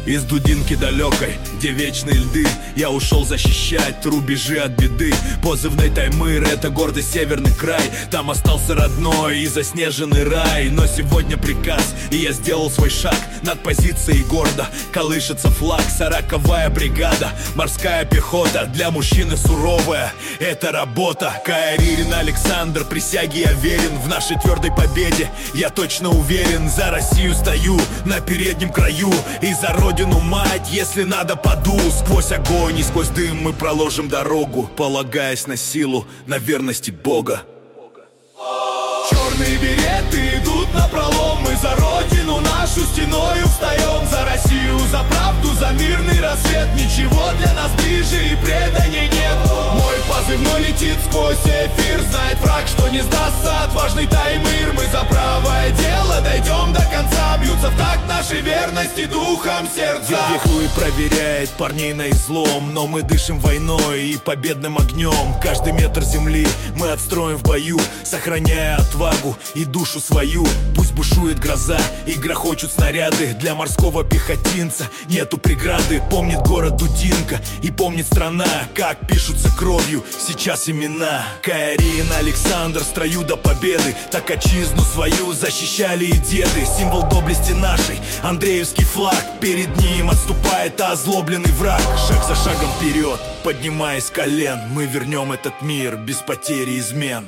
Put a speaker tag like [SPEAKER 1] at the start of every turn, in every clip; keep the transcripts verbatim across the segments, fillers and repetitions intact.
[SPEAKER 1] Из Дудинки далекой, где вечные льды, я ушел защищать рубежи от беды. Позывной Таймыр — это гордый северный край. Там остался родной и заснеженный рай. Но сегодня приказ, и я сделал свой шаг. Над позицией гордо колышется флаг. Сороковая бригада, морская пехота. Для мужчины суровая — это работа. Каирин Александр, присяге я верен. В нашей твердой победе я точно уверен. За Россию стою на переднем краю, и за родину мать, если надо, паду. Сквозь огонь и сквозь дым мы проложим дорогу, полагаясь на силу, на верности Бога. Черные береты идут напролом. Мы за родину нашу стеною встаем. За Россию, за правду, за мирный рассвет. Ничего для нас ближе и преданий нет. Мой позывной летит сквозь эфир. Знает враг, что не сдастся отважный Таймыр. Мы за правое дело дойдем до конца. Бьются в такт нашей верности духом сердца. Веху и проверяет парней на излом. Но мы дышим войной и победным огнем. Каждый метр земли мы отстроим в бою, сохраняя отвагу и душу свою. Пусть бушует гроза и грохочут снаряды. Для морского пехотинца нету преграды. Помнит город Дудинка и помнит страна, как пишутся кровью сейчас имена. Каирин Александр в строю до победы. Так отчизну свою защищали и деды. Символ доблести нашей, Андреевский флаг. Перед ним отступает озлобленный враг. Шаг за шагом вперед, поднимаясь с колен, мы вернем этот мир без потери измен.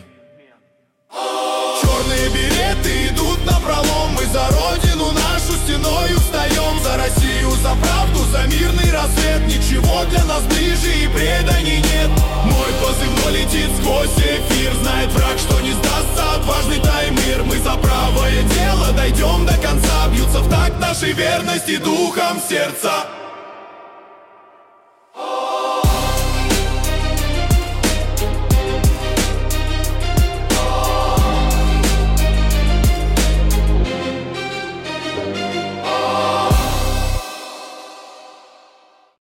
[SPEAKER 1] Черные береты идут напролом. Мы за родину нашу стеною встаем. За Россию, за правду, за мирный рассвет. Ничего для нас ближе и преданий нет. Мой позывной летит сквозь эфир. Знает враг, что не сдастся отважный Таймыр. Мы за правое дело дойдем до конца. Бьются в такт нашей верности духом сердца.